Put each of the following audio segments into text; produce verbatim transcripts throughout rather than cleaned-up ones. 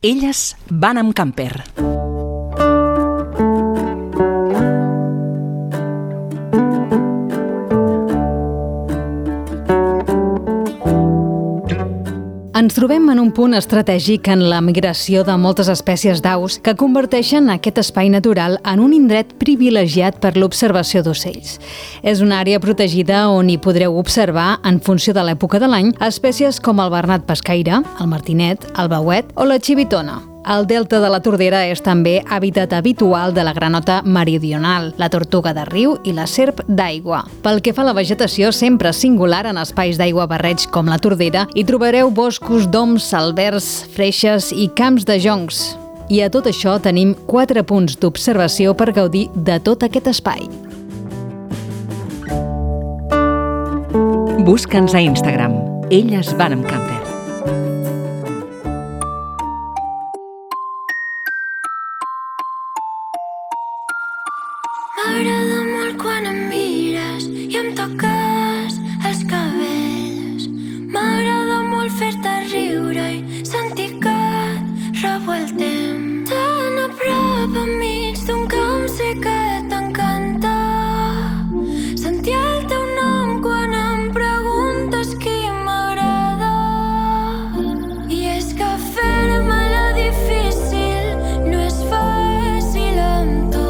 Elles van amb camper. Ens trobem en un punt estratègic en la migració de moltes espècies d'aus que converteixen aquest espai natural en un indret privilegiat per l'observació d'ocells. És una àrea protegida on hi podreu observar, en funció de l'època de l'any, espècies com el bernat pescaire, el martinet, el bauet o la xivitona. El delta de la Tordera és també hàbitat habitual de la granota meridional, la tortuga de riu i la serp d'aigua. Pel que fa a la vegetació, sempre singular en espais d'aigua barreig com la Tordera, hi trobareu boscos d'oms, albergs, freixes i camps de joncs. I a tot això tenim quatre punts d'observació per gaudir de tot aquest espai. Busca'ns a Instagram. Elles van amb camper. M'agrada molt quan em mires i em toques els cabells. M'agrada molt fer-te riure i sentir que et revoltem. Tan a prop enmig d'un camp sé que t'encanta sentir el teu nom quan em preguntes qui m'agrada. I és que fer-me la difícil no és fàcil amb tu.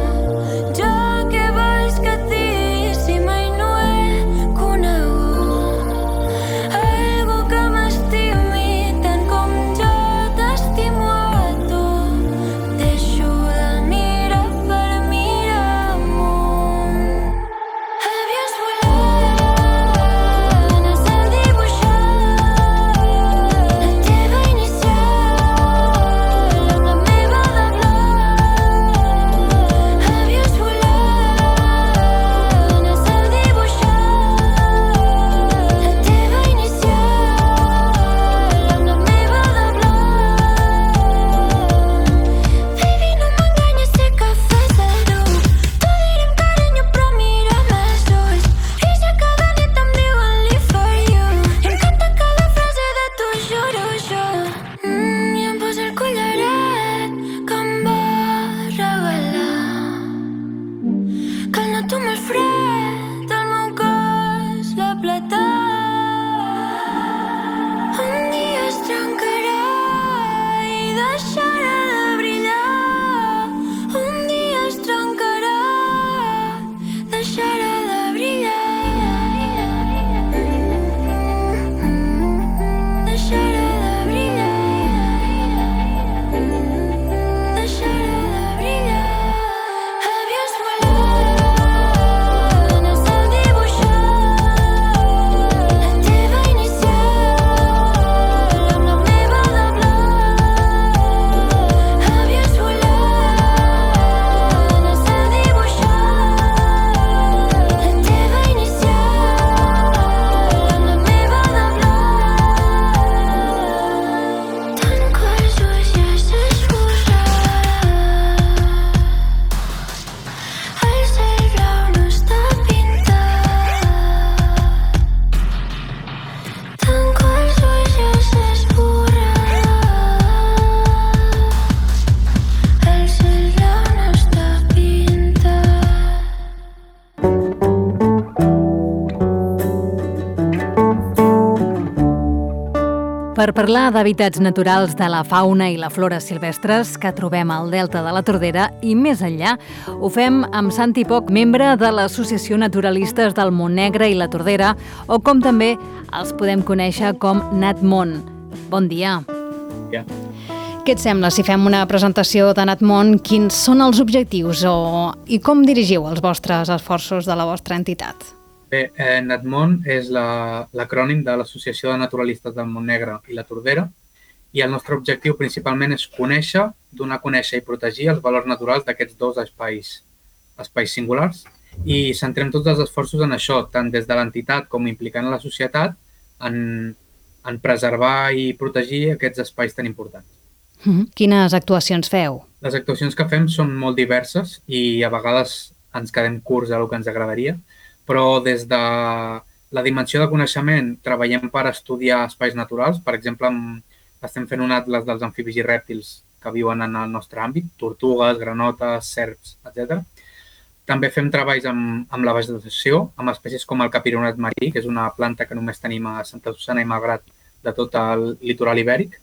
Per parlar d'hàbitats naturals de la fauna i la flora silvestres que trobem al delta de la Tordera i més enllà, ho fem amb Santi Poch, membre de l'Associació Naturalistes del Montnegre i la Tordera, o com també els podem conèixer com Natmon. Bon dia. Ja. Què et sembla si fem una presentació de Natmon? Quins són els objectius o... i com dirigiu els vostres esforços de la vostra entitat? Bé, eh, Natmon és la, l'acrònim de l'Associació de Naturalistes del Montnegre i la Tordera i el nostre objectiu principalment és conèixer, donar a conèixer i protegir els valors naturals d'aquests dos espais, espais singulars, i centrem tots els esforços en això, tant des de l'entitat com implicant la societat, en, en preservar i protegir aquests espais tan importants. Mm-hmm. Quines actuacions feu? Les actuacions que fem són molt diverses i a vegades ens quedem curts a el que ens agradaria, però des de la dimensió de coneixement treballem per estudiar espais naturals. Per exemple, estem fent un atles dels amfibis i rèptils que viuen en el nostre àmbit, tortugues, granotes, serps, etcètera. També fem treballs amb, amb la vegetació, amb espècies com el capironat marí, que és una planta que només tenim a Santa Susanna i Malgrat de tot el litoral ibèric,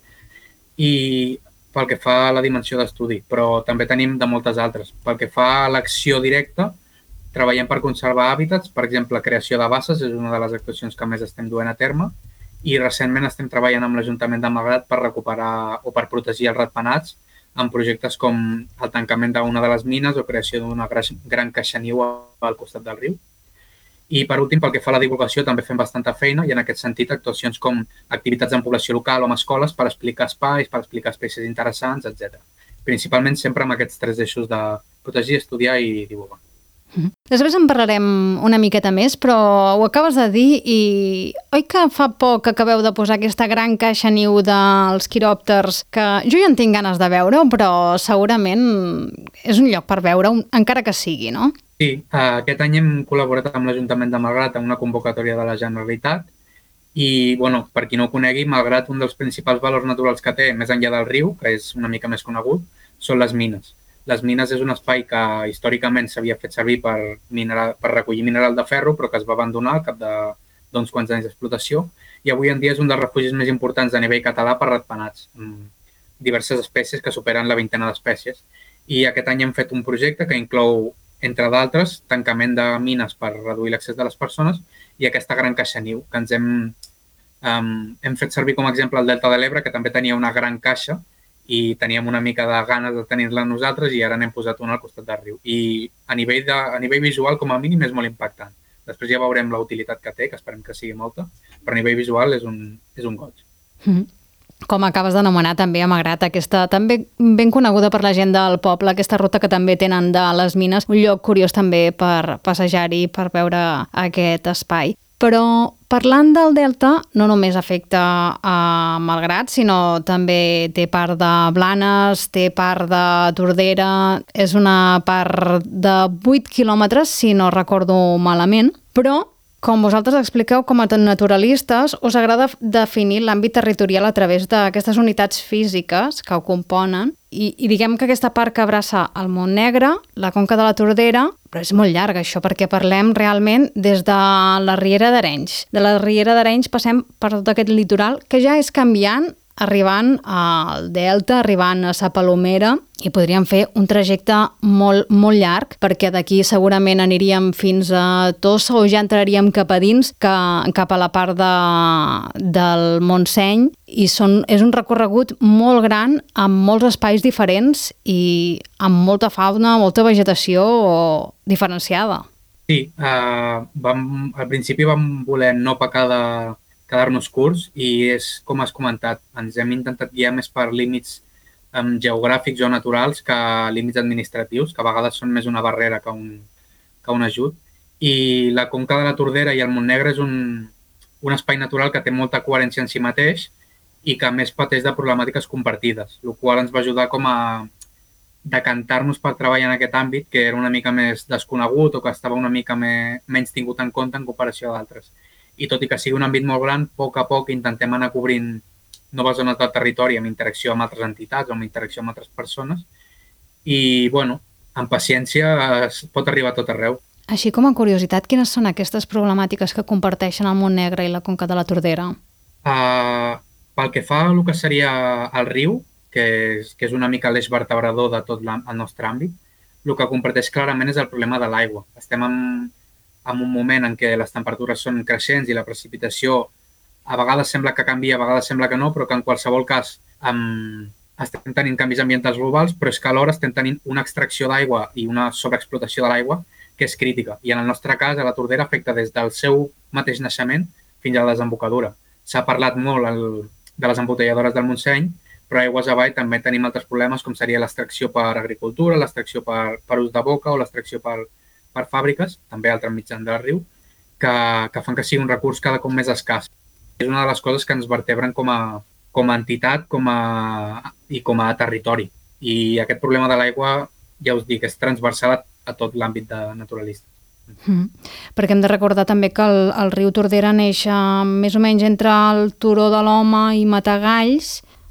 i pel que fa a la dimensió d'estudi, però també tenim de moltes altres. Pel que fa a l'acció directa, treballem per conservar hàbitats, per exemple, creació de basses és una de les actuacions que més estem duent a terme, i recentment estem treballant amb l'Ajuntament de Malgrat per recuperar o per protegir els ratpenats en projectes com el tancament d'una de les mines o creació d'una gran caixa niu al costat del riu. I per últim, pel que fa a la divulgació, també fem bastanta feina i en aquest sentit actuacions com activitats en població local o amb escoles per explicar espais, per explicar espècies interessants, etcètera. Principalment sempre amb aquests tres eixos de protegir, estudiar i divulgar. Després en parlarem una miqueta més, però ho acabes de dir i oi que fa poc que acabeu de posar aquesta gran caixa niu dels quiròpters que jo ja en tinc ganes de veure, però segurament és un lloc per veure, encara que sigui, no? Sí, aquest any hem col·laborat amb l'Ajuntament de Malgrat en una convocatòria de la Generalitat i, bueno, per qui no ho conegui, Malgrat un dels principals valors naturals que té, més enllà del riu, que és una mica més conegut, són les mines. Les mines és un espai que històricament s'havia fet servir per, mineral, per recollir mineral de ferro, però que es va abandonar al cap d'uns quants anys d'explotació i avui en dia és un dels refugis més importants a nivell català per ratpenats, amb diverses espècies que superen la vintena d'espècies. I aquest any hem fet un projecte que inclou, entre d'altres, tancament de mines per reduir l'accés de les persones i aquesta gran caixa niu, que ens hem, um, hem fet servir com a exemple al Delta de l'Ebre, que també tenia una gran caixa i teníem una mica de ganes de tenir-la nosaltres i ara n'hem posat una al costat del riu. I a nivell, de, a nivell visual, com a mínim, és molt impactant. Després ja veurem la utilitat que té, que esperem que sigui molta, però a nivell visual és un, és un goig. Mm-hmm. Com acabes d'anomenar també a Malgrat, aquesta també ben coneguda per la gent del poble, aquesta ruta que també tenen de les mines, un lloc curiós també per passejar-hi, per veure aquest espai. Però parlant del Delta, no només afecta a Malgrat, sinó també té part de Blanes, té part de Tordera, és una part de vuit quilòmetres, si no recordo malament, però com vosaltres expliqueu com a naturalistes, us agrada definir l'àmbit territorial a través d'aquestes unitats físiques que ho componen i, i diguem que aquesta part que abraça el Montnegre, la Conca de la Tordera, però és molt llarg això perquè parlem realment des de la Riera d'Arenys. De la Riera d'Arenys passem per tot aquest litoral que ja és canviant, arribant al Delta, arribant a Sa Palomera i podríem fer un trajecte molt, molt llarg perquè d'aquí segurament aniríem fins a Tossa o ja entraríem cap a dins, que, cap a la part de, del Montseny i són, és un recorregut molt gran amb molts espais diferents i amb molta fauna, molta vegetació diferenciada. Sí, uh, vam, al principi vam voler no pecar de quedar-nos curts i és com has comentat, ens hem intentat guiar més per límits um, geogràfics o naturals que límits administratius, que a vegades són més una barrera que un, que un ajut. I la Conca de la Tordera i el Montnegre és un, un espai natural que té molta coherència en si mateix i que a més pateix de problemàtiques compartides, el qual ens va ajudar com a decantar-nos per treballar en aquest àmbit que era una mica més desconegut o que estava una mica me, menys tingut en compte en comparació d'altres. I tot i que sigui un àmbit molt gran, a poc a poc intentem anar cobrint noves zones del territori amb interacció amb altres entitats o amb interacció amb altres persones i, bueno, amb paciència es pot arribar a tot arreu. Així com a curiositat, quines són aquestes problemàtiques que comparteixen el Montnegre i la Conca de la Tordera? Uh, pel que fa al que seria el riu, que és, que és una mica l'eix vertebrador de tot el nostre àmbit, el que comparteix clarament és el problema de l'aigua. Estem en en un moment en què les temperatures són creixents i la precipitació a vegades sembla que canvia, a vegades sembla que no, però que en qualsevol cas um, estem tenint canvis ambientals globals, però és que alhora estem tenint una extracció d'aigua i una sobreexplotació de l'aigua que és crítica. I en el nostre cas, a la Tordera afecta des del seu mateix naixement fins a la desembocadura. S'ha parlat molt el, de les embotelladores del Montseny, però aigües avall també tenim altres problemes com seria l'extracció per agricultura, l'extracció per, per ús de boca o l'extracció per per fàbriques, també altres mitjans del riu, que, que fan que sigui un recurs cada cop més escàs. És una de les coses que ens vertebren com a, com a entitat com a, i com a territori. I aquest problema de l'aigua, ja us dic, és transversal a, a tot l'àmbit de naturalista. Mm. Perquè hem de recordar també que el, el riu Tordera neix més o menys entre el Turó de l'Home i Matagalls,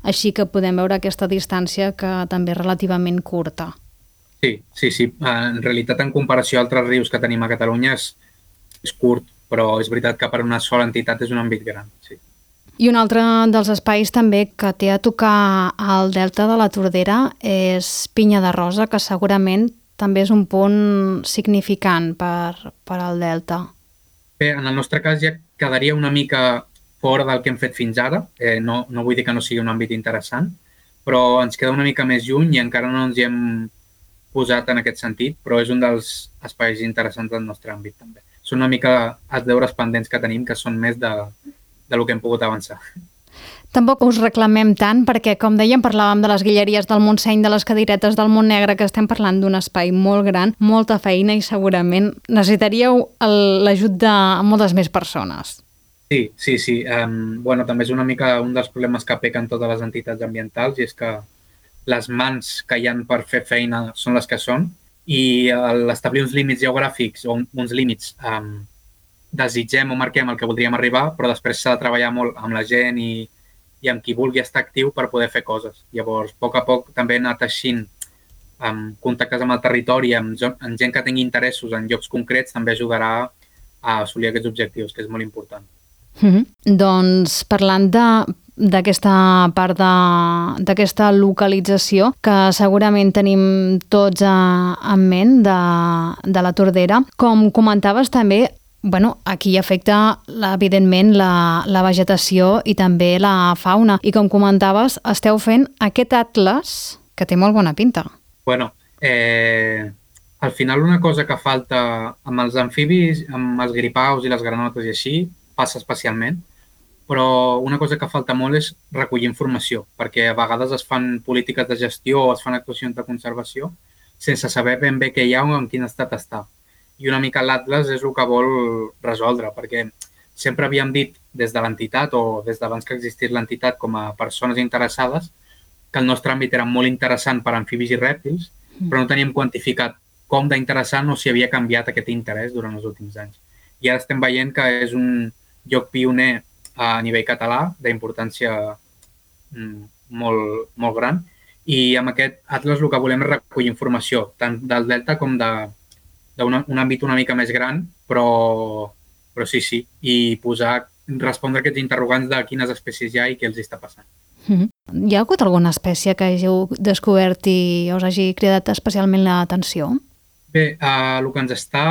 així que podem veure aquesta distància que també és relativament curta. Sí, sí, sí. En realitat, en comparació a altres rius que tenim a Catalunya, és, és curt, però és veritat que per una sola entitat és un àmbit gran, sí. I un altre dels espais també que té a tocar al delta de la Tordera és Pinya de Rosa, que segurament també és un punt significant per, per al delta. Bé, en el nostre cas ja quedaria una mica fora del que hem fet fins ara. Eh, no, no vull dir que no sigui un àmbit interessant, però ens queda una mica més lluny i encara no ens hi hem posat en aquest sentit, però és un dels espais interessants del nostre àmbit també. Són una mica els deures pendents que tenim, que són més de, de lo que hem pogut avançar. Tampoc us reclamem tant perquè, com dèiem, parlàvem de les guilleries del Montseny, de les cadiretes del Montnegre, que estem parlant d'un espai molt gran, molta feina i segurament necessitaríeu l'ajut de moltes més persones. Sí, sí, sí. Um, bueno, també és una mica un dels problemes que pequen totes les entitats ambientals i és que les mans que hi ha per fer feina són les que són i l'establir uns límits geogràfics o uns límits um, desitgem o marquem el que voldríem arribar, però després s'ha de treballar molt amb la gent i, i amb qui vulgui estar actiu per poder fer coses. Llavors, a poc a poc també anar teixint amb contactes amb el territori, amb, amb gent que tingui interessos en llocs concrets, també ajudarà a assolir aquests objectius, que és molt important. Mm-hmm. Doncs parlant de d'aquesta part d'aquesta localització que segurament tenim tots a, en ment de, de la Tordera, com comentaves també, bueno, aquí afecta evidentment la, la vegetació i també la fauna i com comentaves esteu fent aquest atles que té molt bona pinta. Bueno, eh, al final una cosa que falta amb els amfibis, amb els gripaus i les granotes i així, passa especialment, però una cosa que falta molt és recollir informació, perquè a vegades es fan polítiques de gestió o es fan actuacions de conservació sense saber ben bé què hi ha o en quin estat està. I una mica l'Atlas és el que vol resoldre, perquè sempre havíem dit des de l'entitat o des d'abans que existís l'entitat com a persones interessades que el nostre àmbit era molt interessant per a amfibis i rèptils, però no teníem quantificat com d'interessant o si havia canviat aquest interès durant els últims anys. I ara estem veient que és un lloc pioner a nivell català, d'importància molt, molt gran, i amb aquest Atlas el que volem és recollir informació, tant del delta com d'un un àmbit una mica més gran, però, però sí, sí, i posar, respondre aquests interrogants de quines espècies hi ha i què els està passant. Mm-hmm. Hi ha hagut alguna espècie que hàgiu descobert i us hagi cridat especialment l'atenció? Bé, eh, el que ens està,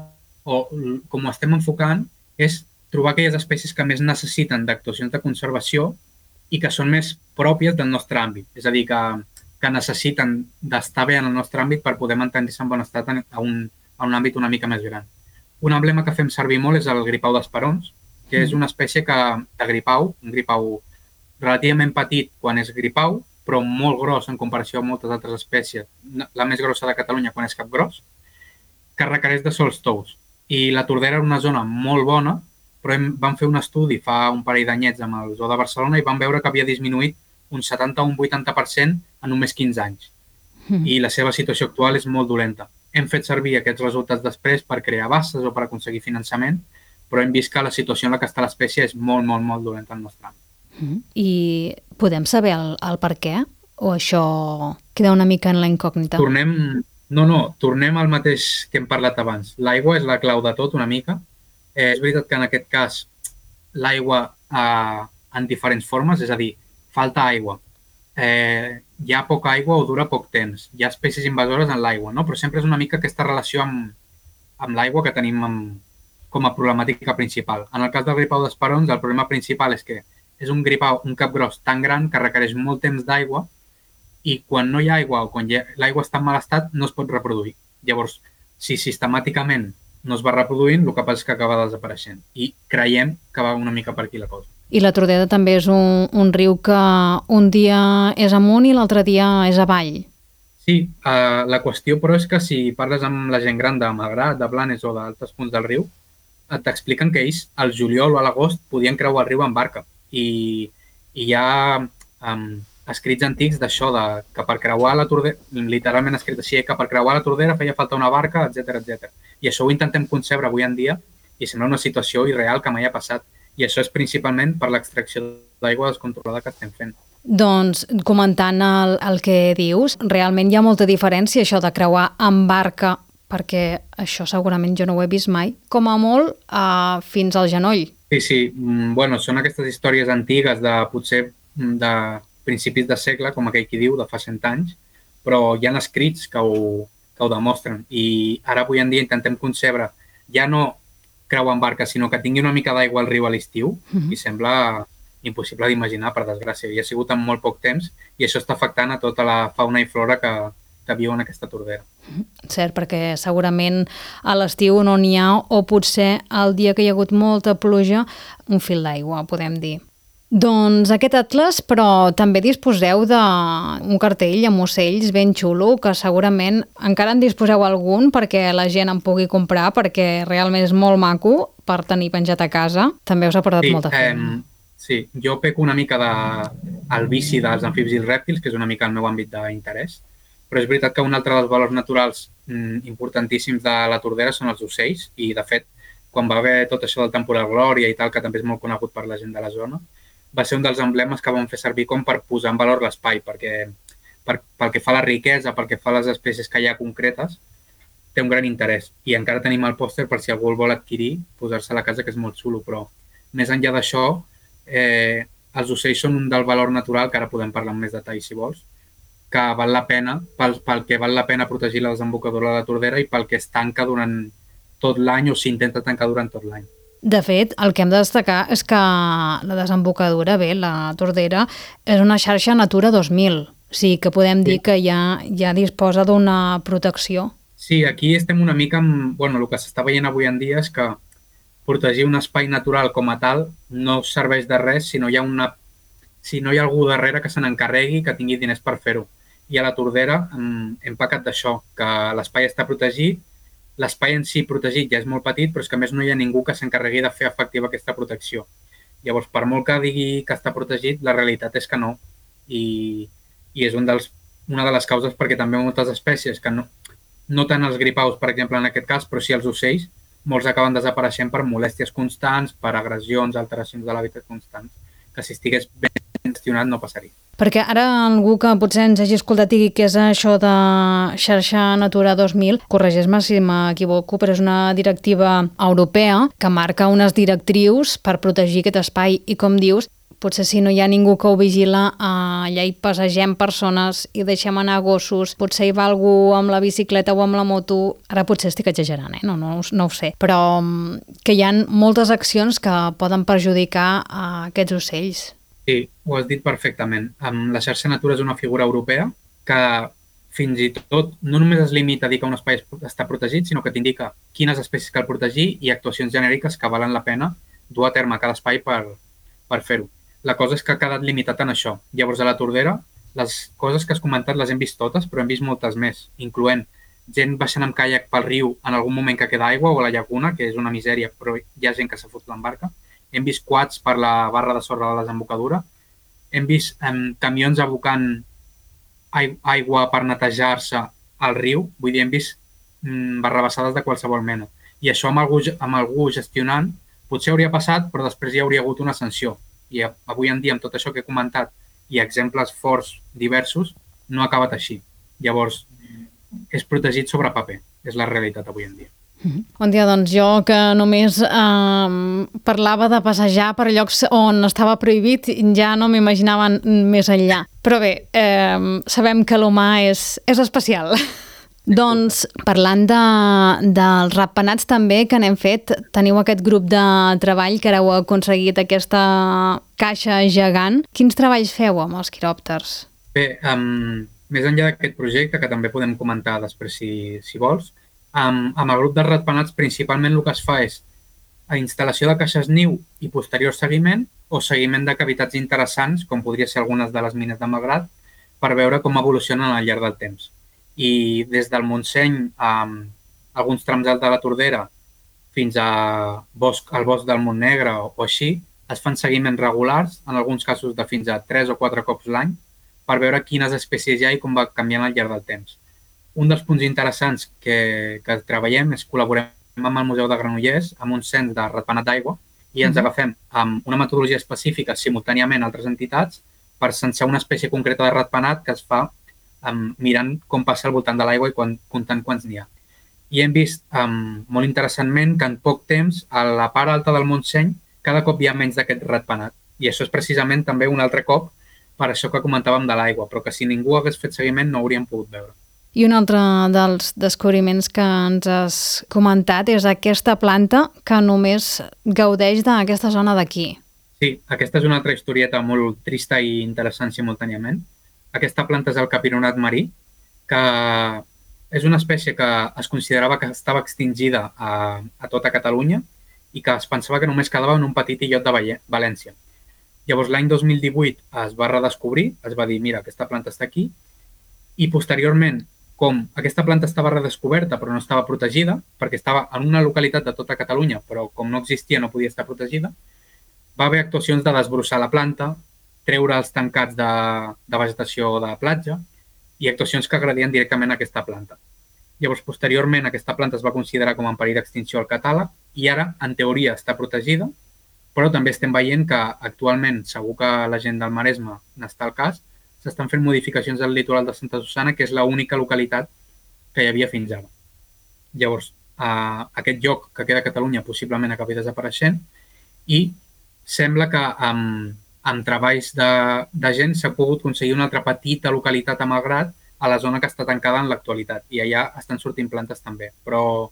o com ho estem enfocant, és trobar aquelles espècies que més necessiten d'actuacions de conservació i que són més pròpies del nostre àmbit. És a dir, que, que necessiten d'estar bé en el nostre àmbit per poder mantenir-se en bon estat a un, a un àmbit una mica més gran. Un emblema que fem servir molt és el gripau d'esperons, que és una espècie que, de gripau, un gripau relativament petit quan és gripau, però molt gros en comparació amb moltes altres espècies. La més grossa de Catalunya quan és capgros, que requereix de sols tous. I la Tordera era una zona molt bona, però hem, vam fer un estudi fa un parell d'anyets amb el Zoo de Barcelona i vam veure que havia disminuït un setanta o un vuitanta per cent en només quinze anys. Mm. I la seva situació actual és molt dolenta. Hem fet servir aquests resultats després per crear bases o per aconseguir finançament, però hem vist que la situació en la que està l'espècie és molt, molt, molt dolenta al nostre àmbit. Mm. I podem saber el, el per què? O això queda una mica en la incògnita? Tornem... No, no, tornem al mateix que hem parlat abans. L'aigua és la clau de tot una mica. Eh, és veritat que en aquest cas l'aigua eh, en diferents formes, és a dir, falta aigua, eh, hi ha poca aigua o dura poc temps, hi ha espècies invasores en l'aigua, no? Però sempre és una mica aquesta relació amb, amb l'aigua que tenim amb, com a problemàtica principal. En el cas del gripau d'esperons, el problema principal és que és un gripau, un capgros tan gran que requereix molt temps d'aigua i quan no hi ha aigua o quan l'aigua està en mal estat no es pot reproduir. Llavors, si sistemàticament no es va reproduint, el que passa és que acaba desapareixent. I creiem que va una mica per aquí la cosa. I la Tordera també és un, un riu que un dia és amunt i l'altre dia és avall. Sí, uh, la qüestió però és que si parles amb la gent gran de Malgrat, de Blanes o d'altres punts del riu, t'expliquen que ells al juliol o a l'agost podien creuar el riu en barca. I, i hi ha um, escrits antics d'això, de, que per creuar la Tordera, literalment escrit així, que per creuar la Tordera feia falta una barca, etcètera, etcètera. I això ho intentem concebre avui en dia i sembla una situació irreal que mai ha passat. I això és principalment per l'extracció d'aigua descontrolada que estem fent. Doncs, comentant el, el que dius, realment hi ha molta diferència això de creuar amb barca, perquè això segurament jo no ho he vist mai, com a molt uh, fins al genoll. Sí, sí. Bueno, són aquestes històries antigues de potser de principis de segle, com aquell qui diu, de fa cent anys, però hi ha escrits que ho, que ho demostren. I ara avui en dia intentem concebre ja no creuar amb barca, sinó que tingui una mica d'aigua al riu a l'estiu, mm-hmm. i sembla impossible d'imaginar, per desgràcia. I ha sigut en molt poc temps i això està afectant a tota la fauna i flora que, que viu en aquesta tordera. Cert, perquè segurament a l'estiu no n'hi ha, o potser el dia que hi ha hagut molta pluja, un fil d'aigua, podem dir. Doncs aquest atles, però també disposeu d'un cartell amb ocells ben xulo, que segurament encara en disposeu algun perquè la gent en pugui comprar, perquè realment és molt maco per tenir penjat a casa. També us ha portat sí, molta feina. Eh, sí, jo peco una mica de, el vici dels amfibis i els rèptils, que és una mica el meu àmbit d'interès, però és veritat que un altre dels valors naturals mm, importantíssims de la tordera són els ocells, i de fet, quan va haver tot això del temporal Glòria i tal, que també és molt conegut per la gent de la zona, va ser un dels emblemes que vam fer servir com per posar en valor l'espai, perquè per, pel que fa a la riquesa, pel que fa a les espècies que hi ha concretes, té un gran interès. I encara tenim el pòster per si algú el vol adquirir, posar-se a la casa, que és molt xulo, però més enllà d'això, eh, els ocells són un del valor natural, que ara podem parlar amb més detall si vols, que val la pena, pel, pel que val la pena protegir la desembocadura de la tordera i pel que es tanca durant tot l'any o s'intenta tancar durant tot l'any. De fet, el que hem de destacar és que la desembocadura, bé, la tordera, és una xarxa Natura dos mil. O sigui que podem dir sí. que ja, ja disposa d'una protecció. Sí, aquí estem una mica amb... Bueno, el que s'està veient avui en dia és que protegir un espai natural com a tal no serveix de res si no hi ha, una, si no hi ha algú darrere que se n'encarregui, que tingui diners per fer-ho. I a la tordera hem, hem pecat d'això, que l'espai està protegit. L'espai en si protegit ja és molt petit, però és que a més no hi ha ningú que s'encarregui de fer efectiva aquesta protecció. Llavors, per molt que digui que està protegit, la realitat és que no. I, i és un dels, una de les causes perquè també moltes espècies, que no, no tant els gripaus, per exemple, en aquest cas, però sí els ocells, molts acaben desapareixent per molèsties constants, per agressions, alteracions de l'hàbitat constants, que si estigués ben gestionat no passaria. Perquè ara algú que potser ens hagi escoltat digui que és això de xarxa Natura dos mil, corregeix-me si m'equivoco, però és una directiva europea que marca unes directrius per protegir aquest espai i, com dius, potser si no hi ha ningú que ho vigila, allà hi passegem persones i deixem anar gossos, potser hi va algú amb la bicicleta o amb la moto, ara potser estic exagerant, eh? no, no, no ho sé, però que hi ha moltes accions que poden perjudicar a aquests ocells. Sí, ho has dit perfectament. La xarxa Natura és una figura europea que fins i tot no només es limita a dir que un espai està protegit, sinó que t'indica quines espècies cal protegir i actuacions genèriques que valen la pena dur a terme a cada espai per, per fer-ho. La cosa és que ha quedat limitat en això. Llavors, a la tordera, les coses que has comentat les hem vist totes, però hem vist moltes més, incloent gent baixant amb caiac pel riu en algun moment que queda aigua o a la llaguna, que és una misèria, però hi ha gent que s'ha fotut l'embarca. Hem vist quads per la barra de sorra de la desembocadura. Hem vist um, camions abocant aigua per netejar-se al riu. Vull dir, hem vist um, barrabassades de qualsevol mena. I això amb algú, amb algú gestionant potser hauria passat, però després hi hauria hagut una sanció. I avui en dia, amb tot això que he comentat i exemples forts diversos, no ha acabat així. Llavors, és protegit sobre paper. És la realitat avui en dia. Bon dia, doncs jo que només eh, parlava de passejar per llocs on estava prohibit, ja no m'imaginava més enllà. Però bé, eh, sabem que l'humà és, és especial. Doncs parlant de, dels ratpenats també que n'hem fet, teniu aquest grup de treball que ara heu aconseguit aquesta caixa gegant. Quins treballs feu amb els quiròpters? Bé, um, més enllà d'aquest projecte, que també podem comentar després si, si vols, Amb, amb el grup de ratpenats principalment el que es fa és a instal·lació de caixes niu i posterior seguiment o seguiment de cavitats interessants, com podria ser algunes de les mines de Malgrat, per veure com evolucionen al llarg del temps. I des del Montseny, a alguns trams alts de la Tordera, fins a bosc, al bosc del Montnegre o, o així, es fan seguiments regulars, en alguns casos de fins a tres o quatre cops l'any, per veure quines espècies hi ha i com va canviant al llarg del temps. Un dels punts interessants que, que treballem és col·laborem amb el Museu de Granollers amb un cens de ratpenat d'aigua i ens mm-hmm. agafem amb una metodologia específica simultàniament a altres entitats per sensar una espècie concreta de ratpenat que es fa um, mirant com passa al voltant de l'aigua i quan, comptant quants n'hi ha. I hem vist um, molt interessantment que en poc temps a la part alta del Montseny cada cop hi ha menys d'aquest ratpenat. I això és precisament també un altre cop per això que comentàvem de l'aigua, però que si ningú hagués fet seguiment no hauríem pogut veure. I un altre dels descobriments que ens has comentat és aquesta planta que només gaudeix d'aquesta zona d'aquí. Sí, aquesta és una altra historieta molt trista i interessant simultàniament. Aquesta planta és el capironat marí, que és una espècie que es considerava que estava extingida a, a tota Catalunya i que es pensava que només quedava en un petit illot de València. Llavors, l'any dos mil divuit es va redescobrir, es va dir, mira, aquesta planta està aquí, i posteriorment, com aquesta planta estava redescoberta però no estava protegida, perquè estava en una localitat de tota Catalunya, però com no existia no podia estar protegida, va haver actuacions de desbrossar la planta, treure els tancats de, de vegetació de platja i actuacions que agredien directament aquesta planta. Llavors, posteriorment, aquesta planta es va considerar com en perill d'extinció al catàleg i ara, en teoria, està protegida, però també estem veient que actualment, segur que la gent del Maresme n'està al cas, s'estan fent modificacions al litoral de Santa Susanna, que és l'única localitat que hi havia fins ara. Llavors, eh, aquest lloc que queda a Catalunya possiblement acabi desapareixent i sembla que amb, amb treballs de, de gent s'ha pogut aconseguir una altra petita localitat a Malgrat a la zona que està tancada en l'actualitat i allà estan sortint plantes també, però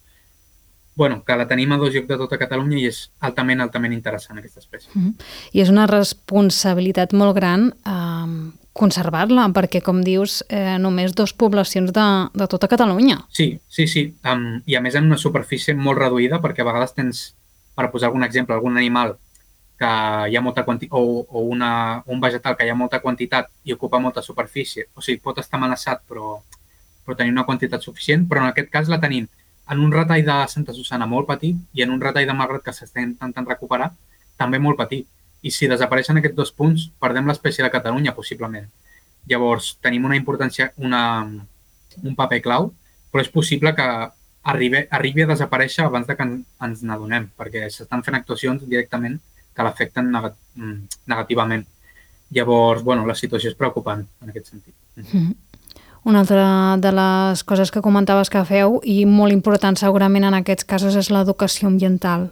bueno, que la tenim a dos llocs de tota Catalunya i és altament, altament interessant aquesta espècie. Mm-hmm. I és una responsabilitat molt gran eh, conservar-la, perquè, com dius, eh, només dos poblacions de, de tota Catalunya. Sí, sí, sí. Um, I a més en una superfície molt reduïda, perquè a vegades tens, per posar algun exemple, algun animal que hi ha molta quantitat, o, o una, un vegetal que hi ha molta quantitat i ocupa molta superfície. O sigui, pot estar amenaçat, però, però tenir una quantitat suficient, però en aquest cas la tenim en un ratall de Santa Susanna molt petit i en un ratall de Malgrat que s'està intentant recuperar també molt petit. I si desapareixen aquests dos punts, perdem l'espècie de Catalunya, possiblement. Llavors, tenim una importància, una, un paper clau, però és possible que arribi, arribi a desaparèixer abans de que ens n'adonem, perquè s'estan fent actuacions directament que l'afecten negativament. Llavors, bueno, la situació és preocupant en aquest sentit. Mm-hmm. Una altra de les coses que comentaves que feu, i molt important segurament en aquests casos, és l'educació ambiental.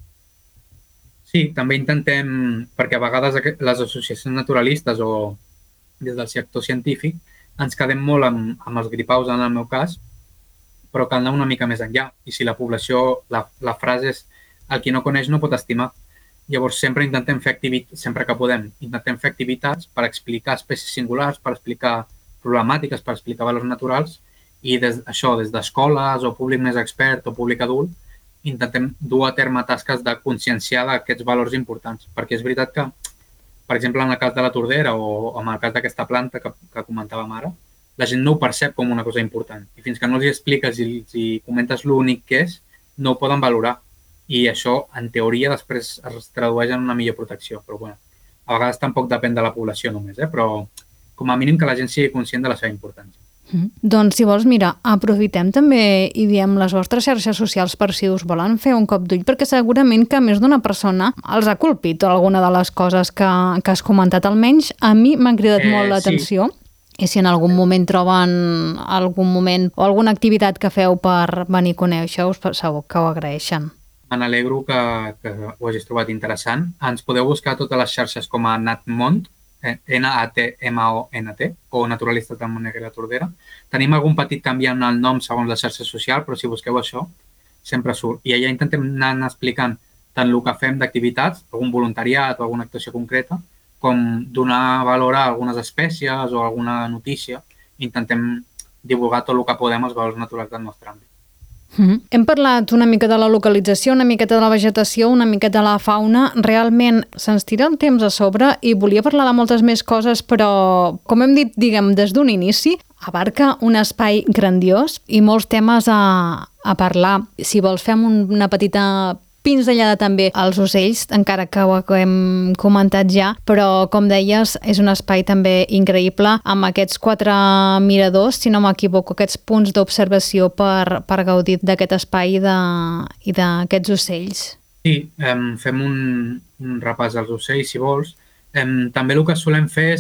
Sí, també intentem, perquè a vegades les associacions naturalistes o des del sector científic ens quedem molt amb, amb els gripaus, en el meu cas, però cal anar una mica més enllà. I si la població, la, la frase és el qui no coneix no pot estimar. Llavors sempre intentem fer activitats, sempre que podem, intentem fer activitats per explicar espècies singulars, per explicar problemàtiques, per explicar valors naturals i des, això, des d'escoles o públic més expert o públic adult, intentem dur a terme tasques de conscienciar d'aquests valors importants. Perquè és veritat que, per exemple, en el cas de la tordera o en el cas d'aquesta planta que, que comentàvem ara, la gent no ho percep com una cosa important. I fins que no els hi expliques i els hi comentes l'únic que és, no ho poden valorar. I això, en teoria, després es tradueix en una millor protecció. Però, bueno, a vegades tampoc depèn de la població només, eh? Però com a mínim que la gent sigui conscient de la seva importància. Mm. Doncs, si vols, mira, aprofitem també i diem les vostres xarxes socials per si us volen fer un cop d'ull, perquè segurament que més d'una persona els ha colpit alguna de les coses que, que has comentat. Almenys a mi m'han cridat eh, molt l'atenció. Sí. I si en algun moment troben algun moment o alguna activitat que feu per venir a conèixer-us, segur que ho agraeixen. Me n'alegro que, que ho hagis trobat interessant. Ens podeu buscar a totes les xarxes com a Natmont, N A T M O N T, o Naturalistes del Montnegre i la Tordera. Tenim algun petit canvi en el nom segons la xarxa social, però si busqueu això, sempre surt. I allà intentem anar explicant tant el que fem d'activitats, algun voluntariat o alguna actuació concreta, com donar valor a algunes espècies o alguna notícia. Intentem divulgar tot el que podem als valors naturals del nostre àmbit. Mm-hmm. Hem parlat una mica de la localització, una miqueta de la vegetació, una miqueta de la fauna. Realment se'ns tira el temps a sobre i volia parlar de moltes més coses, però, com hem dit, diguem, des d'un inici, abarca un espai grandiós i molts temes a, a parlar. Si vols, fem una petita pinzellada també als ocells, encara que ho hem comentat ja, però com deies, és un espai també increïble amb aquests quatre miradors, si no m'equivoco, aquests punts d'observació per, per gaudir d'aquest espai de, i d'aquests ocells. Sí, um, fem un, un repàs als ocells, si vols. Um, també el que solem fer és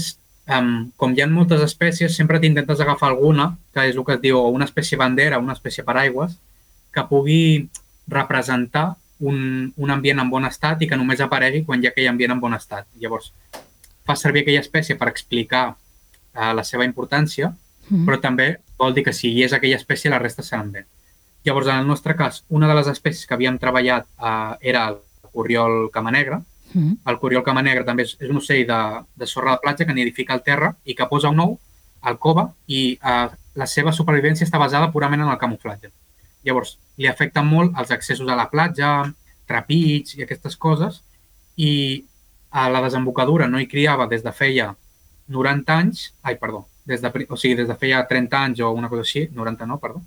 Um, com hi ha moltes espècies, sempre t'intentes agafar alguna, que és el que es diu una espècie bandera, una espècie paraigües, que pugui representar un, un ambient en bon estat i que només aparegui quan hi ha aquell ambient en bon estat. Llavors, fa servir aquella espècie per explicar uh, la seva importància, mm. però també vol dir que si hi és aquella espècie, la resta seran bé. Llavors, en el nostre cas, una de les espècies que havíem treballat uh, era el corriol camanegre. Mm. El corriol camanegre també és, és un ocell de, de sorra de platja que nidifica al terra i que posa un ou al cova i uh, la seva supervivència està basada purament en el camuflatge. Llavors, li afecten molt els accessos a la platja, trepits i aquestes coses, i a la desembocadura no hi criava des de feia noranta anys, ai, perdó, des de, o sigui, des de feia trenta anys o una cosa així, noranta no, perdó,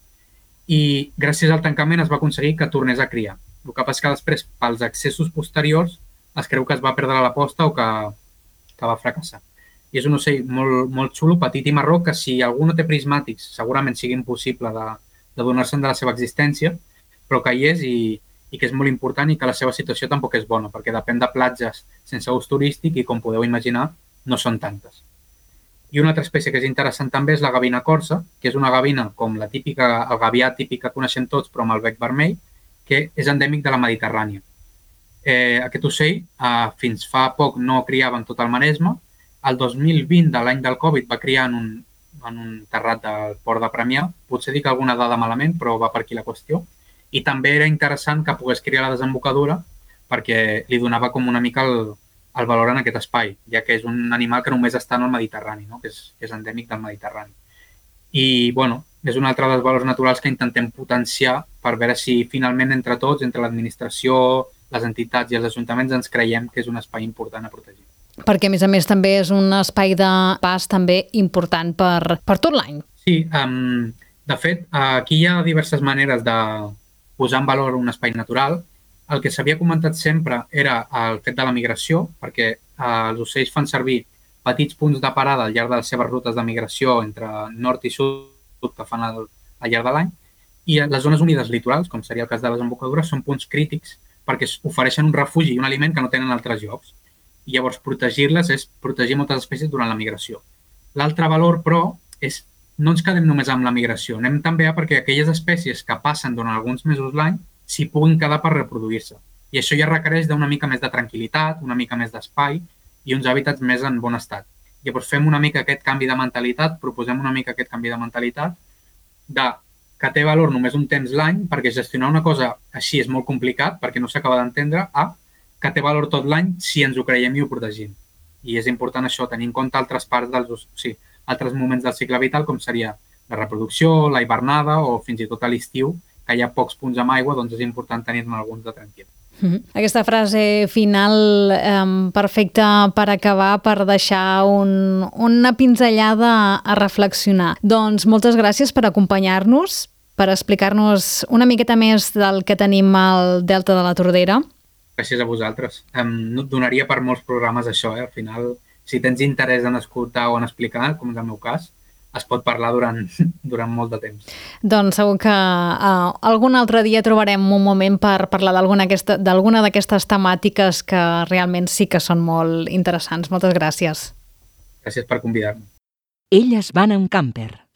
i gràcies al tancament es va aconseguir que tornés a criar. El que passa que després, pels accessos posteriors, es creu que es va perdre la posta o que, que va fracassar. I és un ocell molt, molt xulo, petit i marró, que si algú no té prismàtics, segurament sigui impossible de, de donar-se'n de la seva existència, però que hi és i, i que és molt important i que la seva situació tampoc és bona, perquè depèn de platges sense ús turístic i, com podeu imaginar, no són tantes. I una altra espècie que és interessant també és la gavina corsa, que és una gavina com la típica, el gavià típic que coneixem tots, però amb el bec vermell, que és endèmic de la Mediterrània. Eh, aquest ocell eh, fins fa poc no criava en tot el Maresme. El dos mil vint, de l'any del Covid, va criar en un, en un terrat del port de Premià. Potser dic alguna dada malament, però va per aquí la qüestió. I també era interessant que pogués criar a la desembocadura perquè li donava com una mica el, el valor en aquest espai, ja que és un animal que només està en el Mediterrani, no? que, és, que és endèmic del Mediterrani. I, bueno, és un altre dels valors naturals que intentem potenciar per veure si finalment entre tots, entre l'administració, les entitats i els ajuntaments, ens creiem que és un espai important a protegir. Perquè, a més a més, també és un espai de pas també important per, per tot l'any. Sí, um, de fet, aquí hi ha diverses maneres de posar en valor un espai natural. El que s'havia comentat sempre era el fet de la migració, perquè uh, els ocells fan servir petits punts de parada al llarg de les seves rutes de migració entre nord i sud que fan al, al llarg de l'any, i les zones humides litorals, com seria el cas de les embocadures, són punts crítics perquè ofereixen un refugi i un aliment que no tenen altres llocs. I llavors protegir-les és protegir moltes espècies durant la migració. L'altre valor, però, és no ens quedem només amb la migració, anem també a perquè aquelles espècies que passen durant alguns mesos l'any s'hi puguin quedar per reproduir-se. I això ja requereix d'una mica més de tranquil·litat, una mica més d'espai i uns hàbitats més en bon estat. Llavors fem una mica aquest canvi de mentalitat, proposem una mica aquest canvi de mentalitat de que té valor només un temps l'any, perquè gestionar una cosa així és molt complicat, perquè no s'acaba d'entendre, a que té valor tot l'any si ens ho creiem i ho protegim. I és important això, tenir en compte altres parts dels, o sigui, altres moments del cicle vital, com seria la reproducció, la hivernada o fins i tot a l'estiu, que hi ha pocs punts amb aigua, doncs és important tenir-ne alguns de tranquil. Mm-hmm. Aquesta frase final eh, perfecta per acabar, per deixar un, una pinzellada a reflexionar. Doncs moltes gràcies per acompanyar-nos, per explicar-nos una miqueta més del que tenim al Delta de la Tordera. Gràcies a vosaltres. Um, no et donaria per molts programes això, eh? Al final, si tens interès en escoltar o en explicar, com és el meu cas, es pot parlar durant, durant molt de temps. Doncs segur que uh, algun altre dia trobarem un moment per parlar d'alguna d'aquestes temàtiques que realment sí que són molt interessants. Moltes gràcies. Gràcies per convidar-me. Elles van amb camper.